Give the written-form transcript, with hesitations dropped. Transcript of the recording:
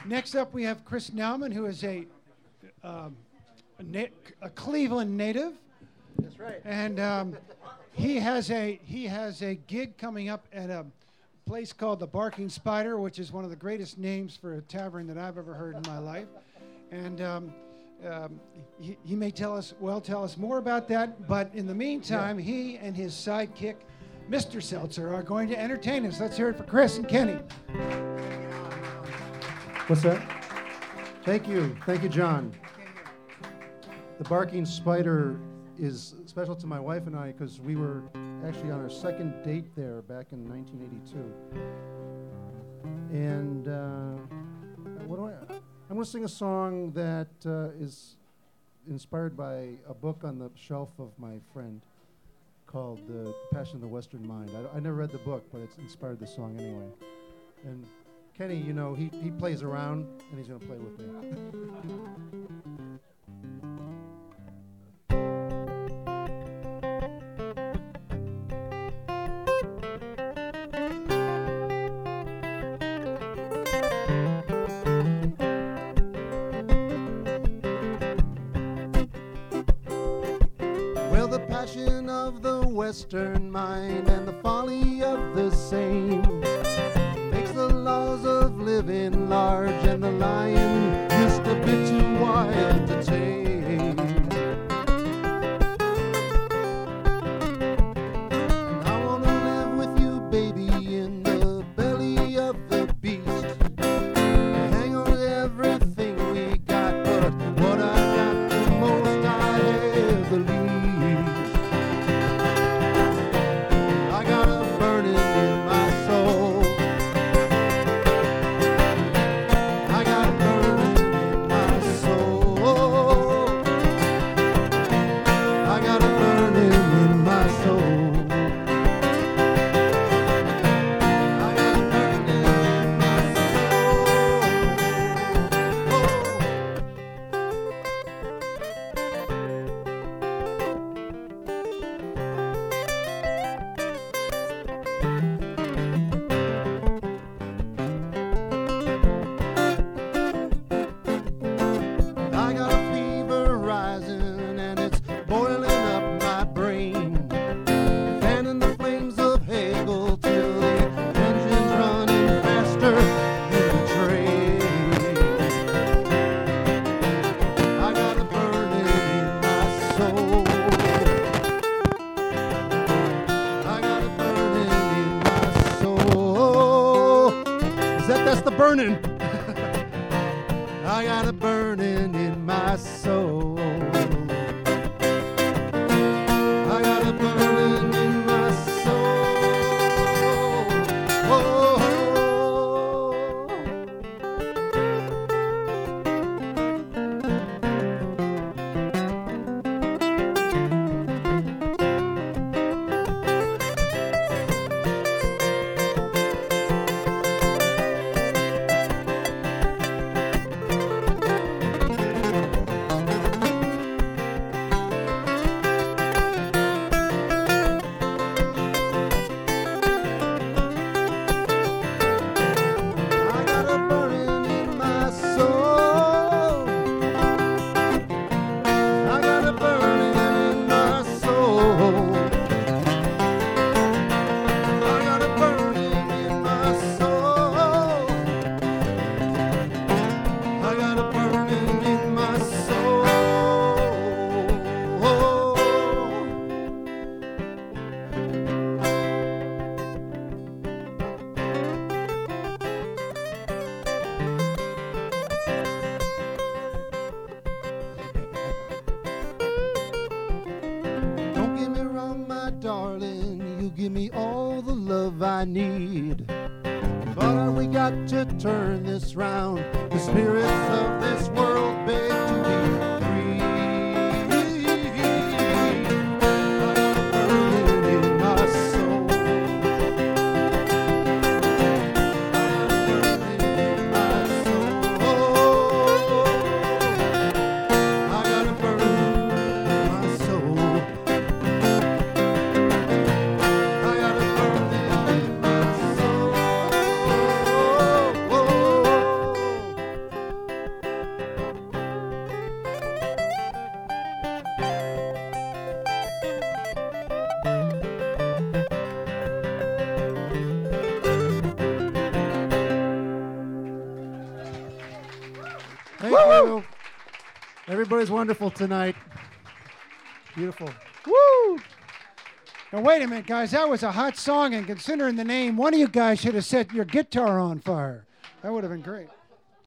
Next up, we have Chris Nauman, who is a Cleveland native. That's right. And he has a gig coming up at a place called the Barking Spider, which is one of the greatest names for a tavern that I've ever heard in my life. And he may tell us more about that. But in the meantime, he and his sidekick, Mr. Seltzer, are going to entertain us. Let's hear it for Chris and Kenny. What's that? Thank you, John. The Barking Spider is special to my wife and I because we were actually on our second date there back in 1982. And I'm going to sing a song that is inspired by a book on the shelf of my friend called The Passion of the Western Mind. I never read the book, but it's inspired the song anyway. And Kenny, you know, he plays around, and he's going to play with me. Well, the passion of the Western mind and the folly of the same makes the laws of living large and the lion just a bit too wild to tame. And I want to live with you, baby, in the belly of the beast. Hang on to everything we got, but what I got the most I have the least. I got a burning in my soul. I got a burning in my soul. I got a burning in my soul. I got a burning in my I got a fever rising and it's boiling up my brain, fanning the flames of Hegel till the engine's running faster in the train. I got a burning in my soul. I got a burning in my soul. That's the burning. I got a burning in my soul. I got a burning in my soul. Oh. I got a burning in my soul. I got a burning in my soul. I got a burning in my soul. I got a burning in my soul. Don't get me wrong, my darling, you give me all the love I need. But we got to turn this round. The spirits of this world beg to be free. I got a burning in my soul. I got a burning in my soul. I got a burning in my soul. I got a burning in my soul. Thank you. Everybody's wonderful tonight. Beautiful. Woo! Now, wait a minute, guys. That was a hot song, and considering the name, one of you guys should have set your guitar on fire. That would have been great.